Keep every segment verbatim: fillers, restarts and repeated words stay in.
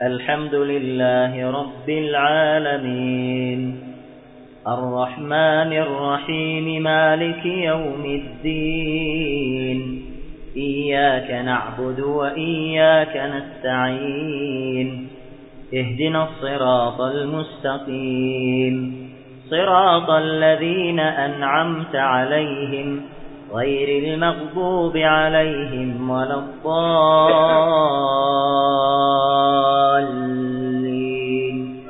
الحمد لله رب العالمين الرحمن الرحيم مالك يوم الدين إياك نعبد وإياك نستعين اهدنا الصراط المستقيم صراط الذين أنعمت عليهم غير المغضوب عليهم ولا الضالين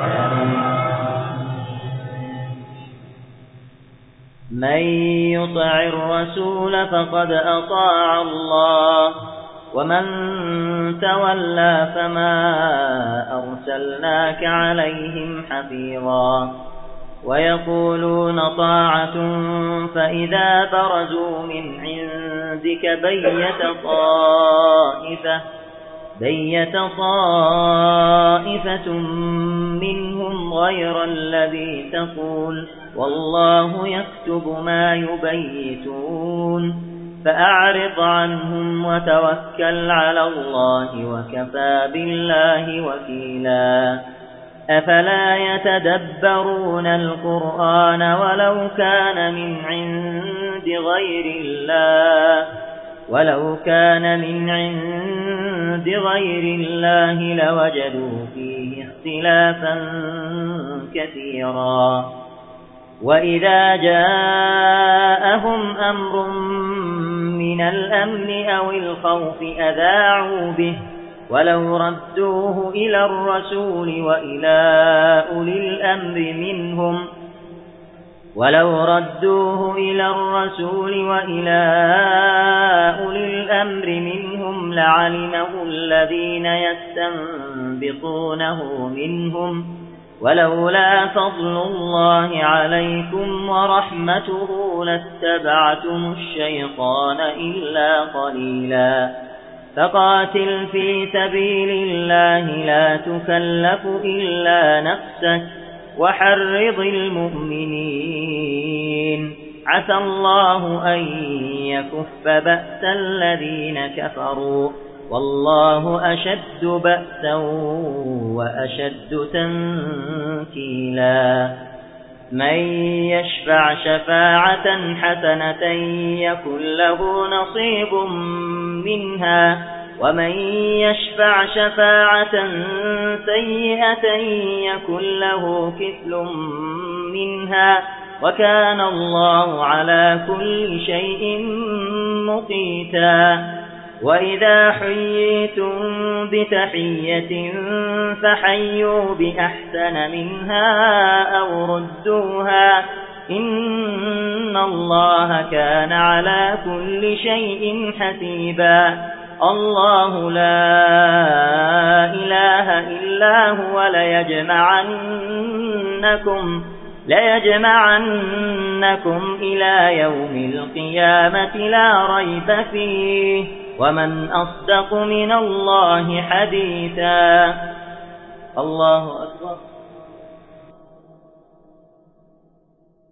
من يطع الرسول فقد أطاع الله ومن تولى فما أرسلناك عليهم حفيظا ويقولون طاعة فإذا برزوا من عندك بيت طائفة بيت طائفة منهم غير الذي تقول والله يكتب ما يبيتون فأعرض عنهم وتوكل على الله وكفى بالله وكيلا أفلا يتدبرون القرآن ولو كان من عند غير الله ولو كان من عند غير الله لوجدوا فيه اختلافا كثيرا وإذا جاءهم أمر من الأمن أو الخوف أذاعوا به ولو ردوه إلى الرسول وإلى أولي الأمر منهم ولو ردوه إلى الرسول وإلى أولي الأمر منهم لعلمه الذين يستنبطونه منهم ولولا فضل الله عليكم ورحمته لاتبعتم الشيطان إلا قليلا فقاتل في سبيل الله لا تكلف إلا نفسك وحرض المؤمنين عسى الله أن يكف بأس الذين كفروا والله أشد بأسا وأشد تنكيلا من يشفع شفاعة حسنة يكن له نصيب منها ومن يشفع شفاعة سيئة يكن له كفل منها وكان الله على كل شيء مقيتا وإذا حييتم بتحية فحيوا بأحسن منها أو ردوها إن الله كان على كل شيء حسيبا الله لا إله إلا هو ليجمعنكم ليجمعنكم إلى يوم القيامة لا ريب فيه ومن أصدق من الله حديثا الله أكبر